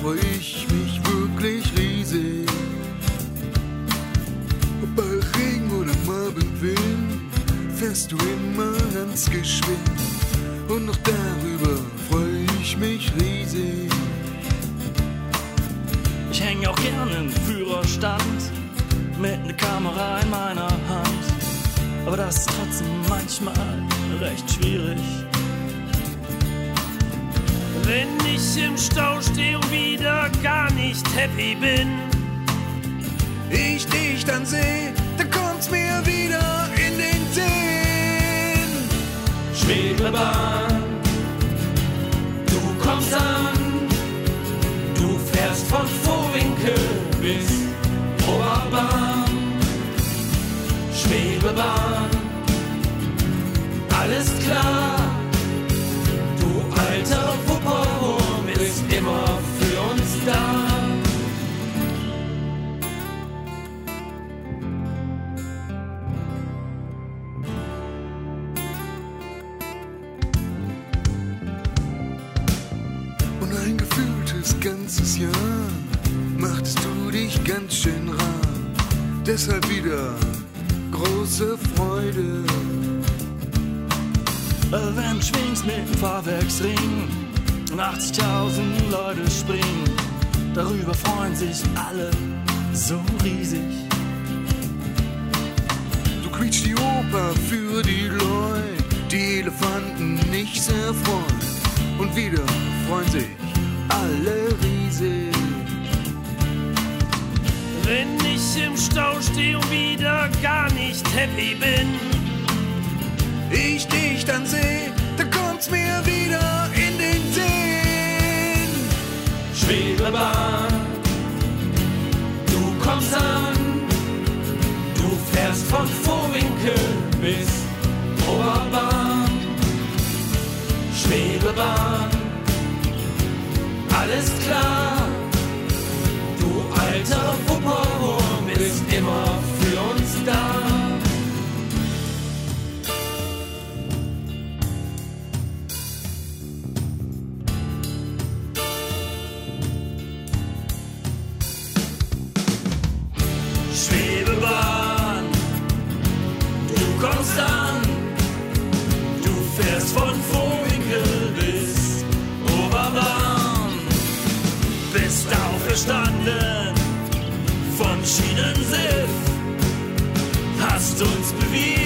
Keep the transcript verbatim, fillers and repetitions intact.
freu ich mich wirklich riesig. Ob bei Regen oder Morgenwind, fährst du immer ganz geschwind. Und noch darüber freu ich mich riesig. Ich häng auch gerne im Führerstand mit ne Kamera in meiner Hand. Aber das ist trotzdem manchmal recht schwierig. Wenn ich im Stau stehe und wieder gar nicht happy bin, ich dich dann seh, dann kommt's mir wieder in den Sinn. Schwebebahn, du kommst an, du fährst von Vohwinkel bis Oberbahn. Schwebebahn, alles klar, du alter Wupperwurm bist immer für uns da. Und ein gefühltes ganzes Jahr machtest du dich ganz schön rar. Deshalb wieder große Freude. Wenn du schwingst mit dem Fahrwerksring und achtzigtausend Leute springen, darüber freuen sich alle so riesig. Du quietschst die Oper für die Leute, die Elefanten nicht sehr freuen. Und wieder freuen sich alle riesig. Wenn ich im Stau stehe und wieder gar nicht happy bin, ich dich dann seh, dann kommt's mir wieder in den Sinn. Schwebebahn, du kommst an, du fährst von Vohwinkel bis Oberbahn. Schwebebahn, alles klar, du alter Wupperwurm bist immer für uns da. Schwebebahn, du kommst an, du fährst von Vohwinkel bis Oberbahn, bist auferstanden von Schienensiff, hast uns bewiesen,